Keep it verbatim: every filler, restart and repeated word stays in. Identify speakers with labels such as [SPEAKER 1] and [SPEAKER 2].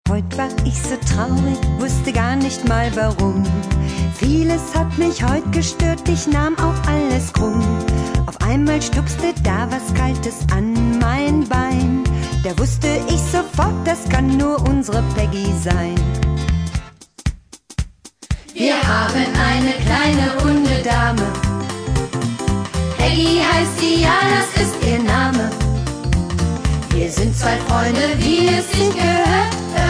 [SPEAKER 1] Heute war ich so traurig, wusste gar nicht mal warum. Vieles hat mich heute gestört, ich nahm auch alles krumm. Auf einmal stupste da was Kaltes an mein Bein. Da wusste ich sofort, das kann nur unsere Peggy sein.
[SPEAKER 2] Wir haben eine kleine Hundedame. Peggy heißt sie, ja, das ist ihr Name. Wir sind zwei Freunde, wie es sich gehört.